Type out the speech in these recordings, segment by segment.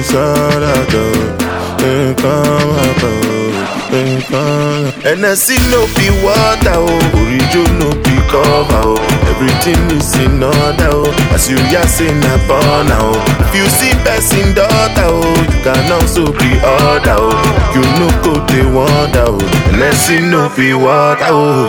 Sarado, NSC no be water, Orijo no be cover, everything is in order, as you just in a born now. If you see person daughter, you can also be order, you no go they wonder, NSC no be water.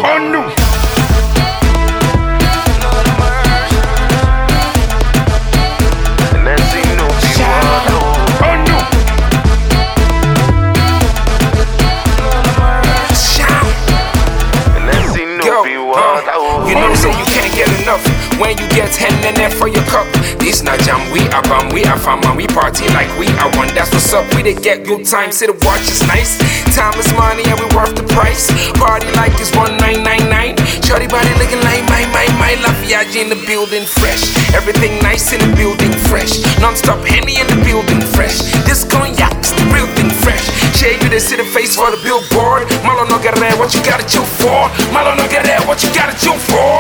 You know, say you can't get enough when you get hand and F for your cup. This not jam, we are bum, we are fam, and we party like we are one. That's what's up, we did get good time, see the watch is nice. Time is money and we worth the price. Party like it's 1999. Shorty body looking like my Lafayette in the building fresh. Everything nice in the building fresh. Non-stop Henny in the building fresh. This cognac's the real thing fresh. Shade you, they see the face for the billboard. Malo no get there, what you gotta chill for? Malo no get there, what you gotta chill for?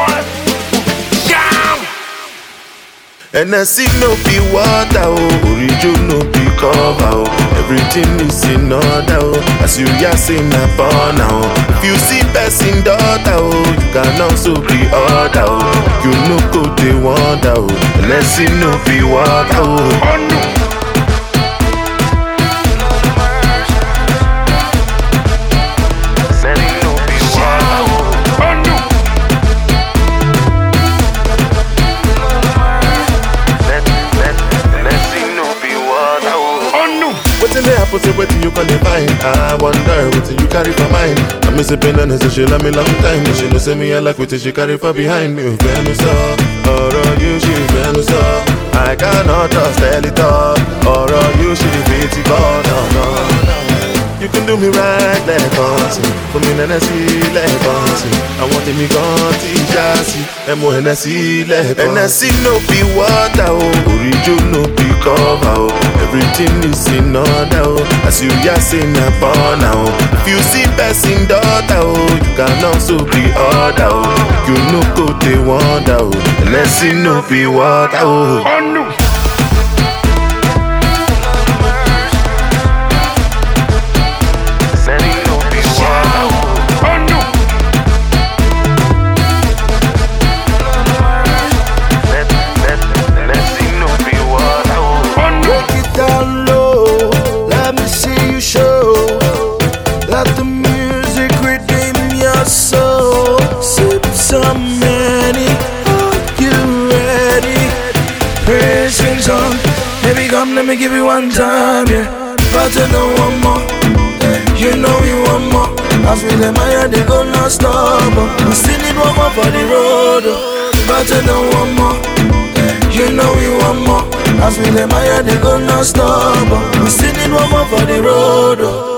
NSC no be water, Orijo no be cover, everything is in order, as you just in a born now. If you see person daughter, you can also be order, you no go they wonder, NSC no be water. Wetin dey happen, say wetin you gonna find? I wonder wetin you carry for mind. I miss a pen and say she love me long time. She know say me I like wetin she carry for behind me. Fẹ́nu sọ, ọ̀rọ̀ you she fẹ́nu sọ. I cannot just tell it all. Ọ̀rọ̀ you she fit it all. No. You can do me right lẹ́ẹ̀kan sí. Fún mi NSC lẹ́ẹ̀kan sí. Àwọn tèmi kan ti já sí. Mo NSC lẹ́ẹ̀kan. NSC no be water, Orijo no be cover, everything is in order, as you just in a born now. If you see person daughter, you can also be order, you no go they wonder, NSC no be water. Some many, are you ready? Praising on, baby come let me give you one time, yeah. But you know one more, you know you want more. I feel in my head they go non stop, I still need one more for the road. But you know one more, you know you want more. I feel in my head they go non stop, I still need one more for the road.